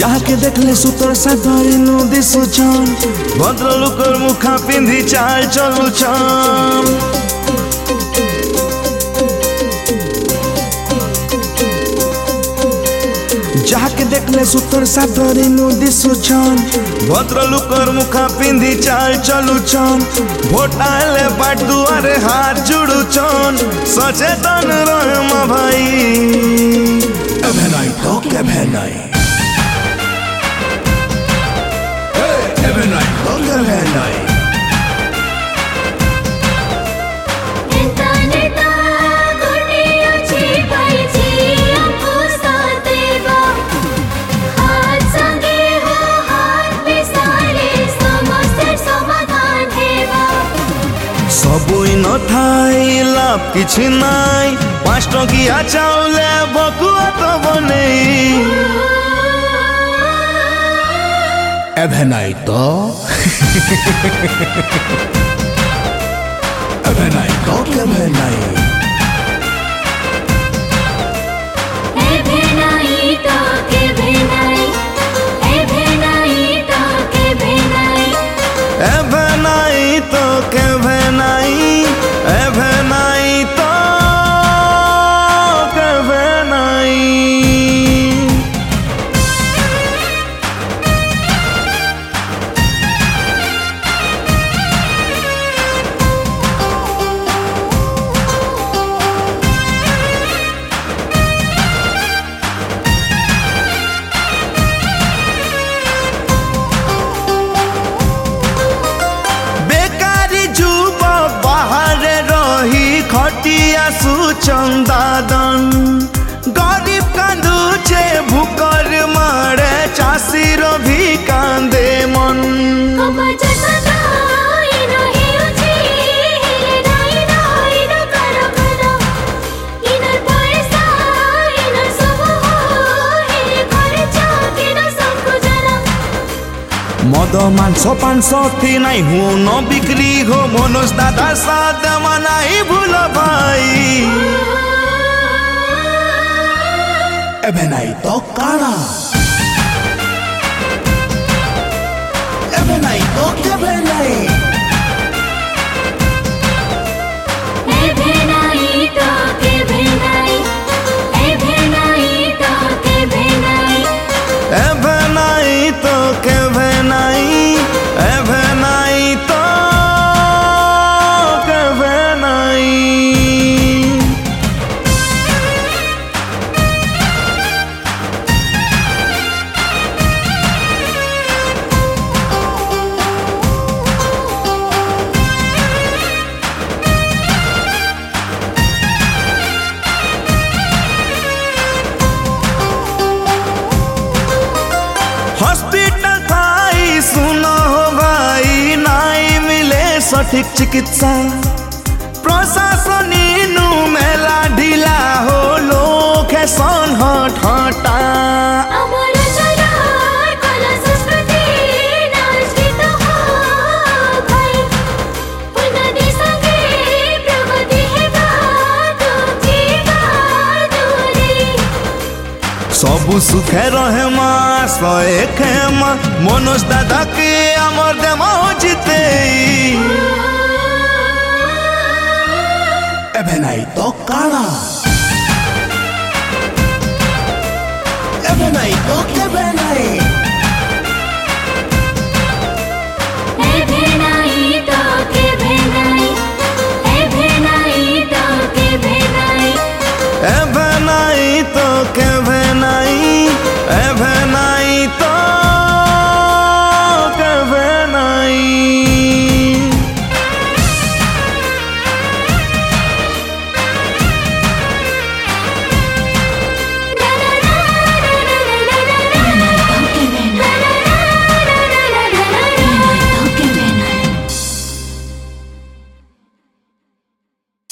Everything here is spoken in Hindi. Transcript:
जाके देखले सुतर सागरी नदी सुचन भद्र लोकर मुखा पिंधि चाल चलुचन जाके देखले सुतर सागरी नदी सुचन भद्र लोकर मुखा पिंधि चाल चलुचन भोटाले बाट दुआरे हाथ जुड़ुचन सचेतन रहमा भाई एभे नाई तो केभे नाई एभे नाई तो केभे नाई सबुई न थाई लाभ किछि नाई 5 टकिया चाउले बकुआ तो बने एभे नाई तो एभे नाई तो केभे नाई चंदादन गरीब कांदुचे भूकर मारे चाषीर भी कांदे मन मद मांस पांस थी नहीं हूँ न बिक्री हो मनोज दादा साथ मनाई भूल भाई एभे नाई तो काना एभे नाई तो केभे नाई हॉस्पिटल थाई सुनो हो भाई नाई मिले सठिक चिकित्सा प्रशासनी नु मेला ढीला हो लोग है सन हटा सबु सुखे रहे माँ सए खेमा मनोज दादा के अमर देमा जीते एभे नाई तो काना।